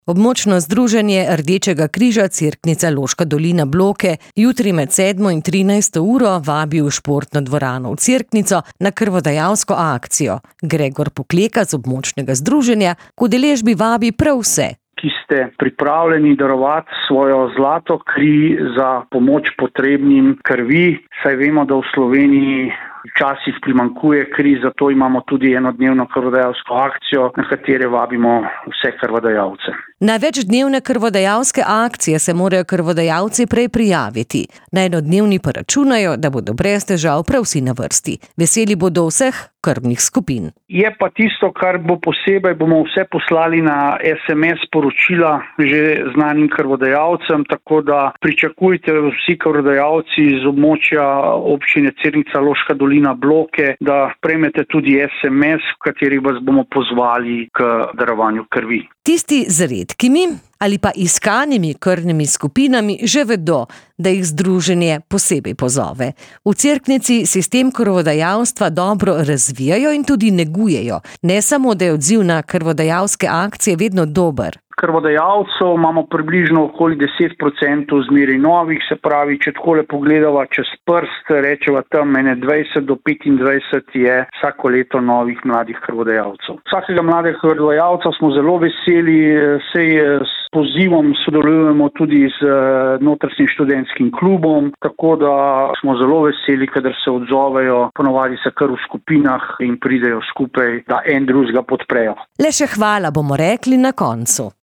Območno združenje Rdečega križa Cerknica Loška dolina Bloke jutri med 7. in 13. uro vabi v športno dvorano v Cerknico na krvodajalsko akcijo. Gregor Pokleka z območnega združenja k udeležbi vabi prav vse, ki ste pripravljeni darovati svojo zlato kri za pomoč potrebnim krvi, saj vemo, da v Sloveniji včasih primanjkuje kri, zato imamo tudi enodnevno krvodajalsko akcijo, na katere vabimo vse krvodajalce. Na večdnevne krvodajalske akcije se morajo krvodajalci prej prijaviti. Na enodnevni pa računajo, da bodo brez težav prav vsi na vrsti. Veseli bodo vseh krvnih skupin. Je pa tisto, kar bo posebej, bomo vse poslali na SMS sporočila že znanim krvodajalcem, tako da pričakujte vsi krvodajalci iz območja občine Cerknica Loška dolina Bloke, da prejmete tudi SMS, v katerih vas bomo pozvali k darovanju krvi. Tisti z redkimi ali pa iskanimi krvnimi skupinami že vedo, da jih združenje posebej pozove. V Cerknici sistem krvodajalstva dobro razvijajo in tudi negujejo. Ne samo, da je odziv na krvodajalske akcije vedno dober. Krvodajalcev imamo približno okoli 10% zmeraj novih, se pravi, če takole pogledava čez prst, rečeva tam 20 do 25 je vsako leto novih mladih krvodajalcev. Vsakega mladega krvodajalca smo zelo veseli, sej s pozivom sodelujemo tudi z notranjim študentskim klubom, tako da smo zelo veseli, kadar se odzovejo, ponovadi se kar v skupinah in pridejo skupaj, da en drugega podprejo. Le še hvala bomo rekli na koncu.